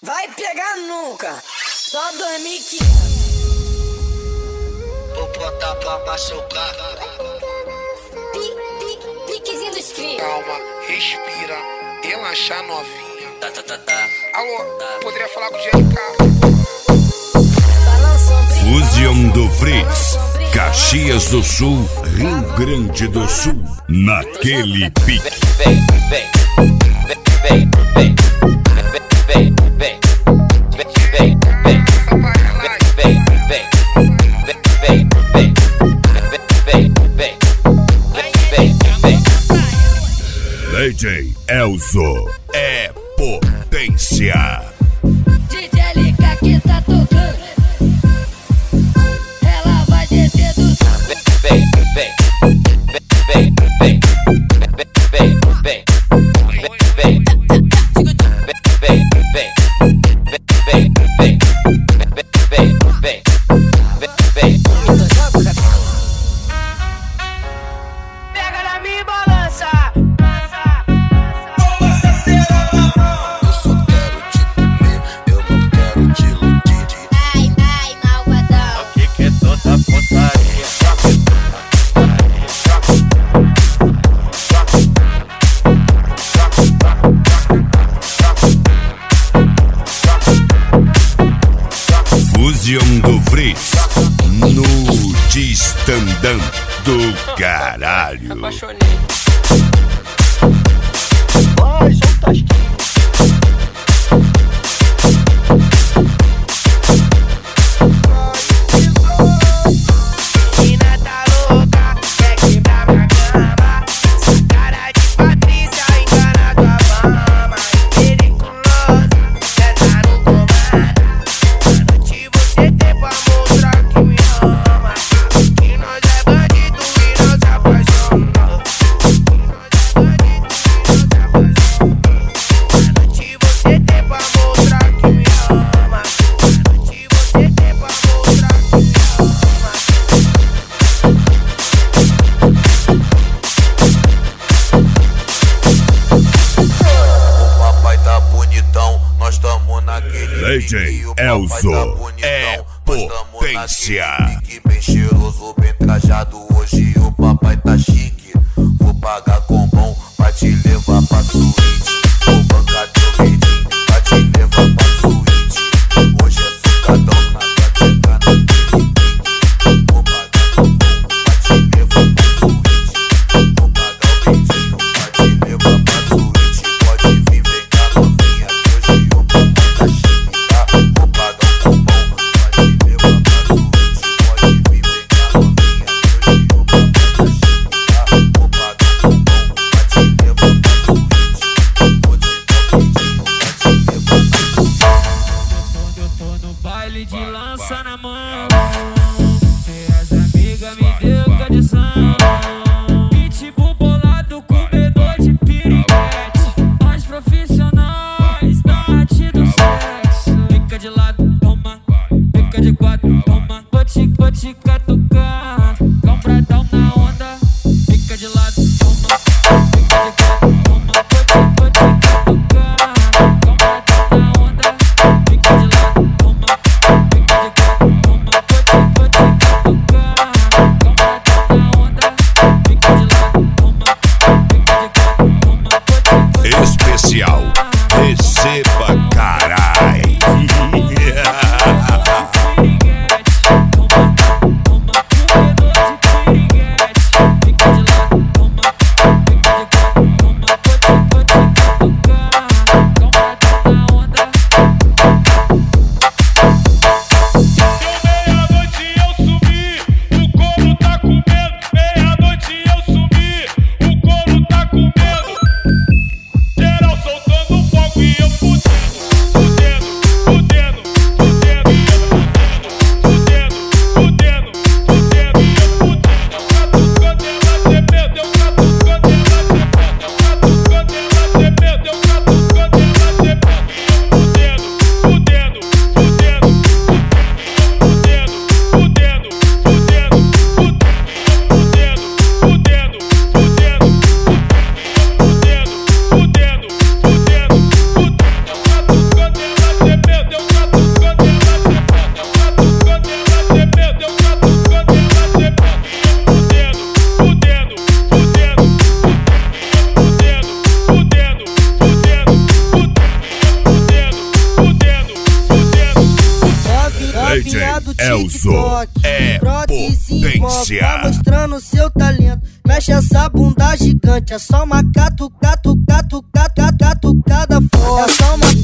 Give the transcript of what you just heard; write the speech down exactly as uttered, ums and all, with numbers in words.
Vai pegar nunca, só dois mil e quinhentos. Vou botar pra machucar. Piquezinho dos crios. Calma, respira, relaxa novinha. Tá, tá, tá, tá. Alô, Tá. poderia falar com o G L K? Fusion do Fritz, Caxias do Sul, Rio Grande do Sul, naquele pique. Vem, vem, vem, vem, vem, vem, vem, vem, vem, vem, vem, vem, vem, vem, vem, vem, vem. D J Elzo é potência. D J L K que tá tocando, ela vai descer do Vem, vem, vem, vem, vem, vem, vem, vem, vem, pega na minha balança. Eu só quero te comer, eu não quero te iludir. Ai, ai, malvadão. o que que é toda putaria? Fusion do Fritz, no Distandão do caralho. Apaixonei. Vai, solta as Menina tá louca, quer quebrar minha cama. Essa cara de Patrícia engana tua fama. Periculosa, cê tá no comando. À noite você tem pra mostrar que me ama. Que nós é bandido e não se apaixona. Que nós é bandido e não se apaixona. À noite você tem pra mostrar que me ama. À noite você tem pra mostrar que me ama. O papai tá bonitão, nós tamo naquele D J pique. O papai Elzo tá bonitão, é nós tamo potência. naquele pique. Bem cheiroso, bem trajado, hoje o papai tá chique. Vou pagar com bom pra te levar pra suíte. Vou bancar teu beijinho pra te levar pra suíte. Hoje é sucadão na gateca naquele pique. Vou pagar com bom pra te levar pra suíte. Vou pagar o beijinho pra te levar pra suíte. Pode vir, vem cá novinha, que hoje o papai tá chique, tá? Vou pagar o com bom pra te levar pra suíte. Pode vir, vem cá novinha, que hoje o papai tá chique, tá? Vou pagar o com bom pra te levar pra suíte. Elzo é potência. Tá mostrando seu talento. Mexe essa bunda gigante. É só uma catucada, catucada, catucada forte. É só uma